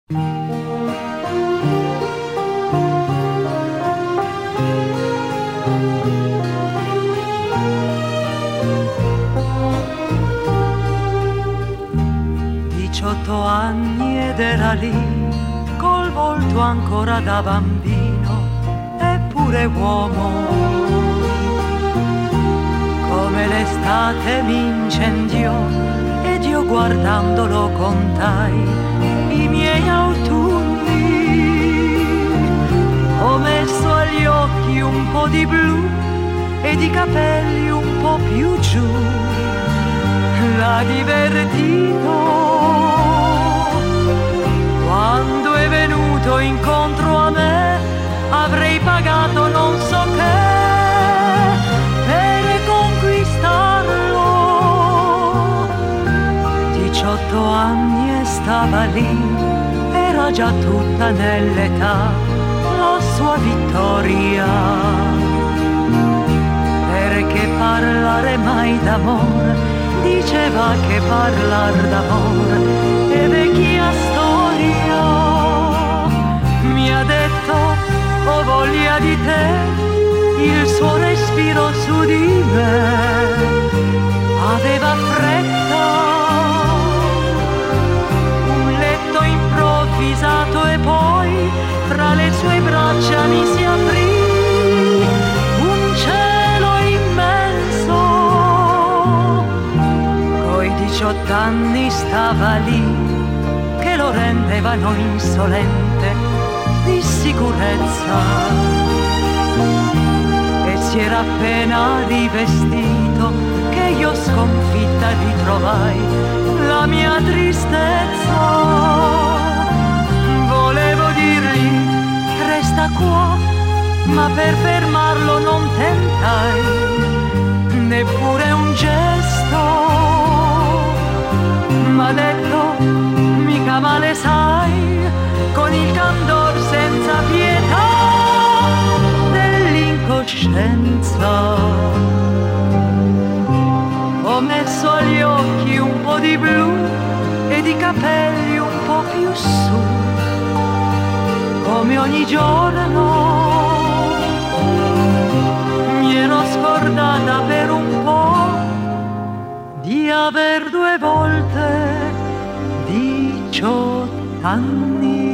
Anni ed era lì, col volto ancora da bambino, eppure uomo. Come l'estate mi incendiò ed io guardandolo contai i miei autunni. Ho messo agli occhi un po' di blu ed i capelli un po' più giù. L'ha divertito quando è venuto incontro a me, avrei pagato non so che per conquistarlo. 18 anni e stava lì, era già tutta nell'età la sua vittoria. Perché parlare mai d'amore? Diceva che parlar d'amore è vecchia storia. Mi ha detto ho voglia di te, il suo respiro su di me aveva fretta. Un letto improvvisato e poi fra le sue braccia mi si aprì un cielo immenso. Coi 18 anni stava lì, che lo rendevano insolente di sicurezza, e si era appena rivestito che io sconfitta ritrovai la mia tristezza. Volevo dirgli resta qua, ma per fermarlo non tentai neppure un gesto. M'ha detto mica male sai, con il candor senza pietà dell'incoscienza. Ho messo agli occhi un po' di blu ed i capelli un po' più su, come ogni giorno. Mi ero scordata per un po' di aver 2 volte 18 anni.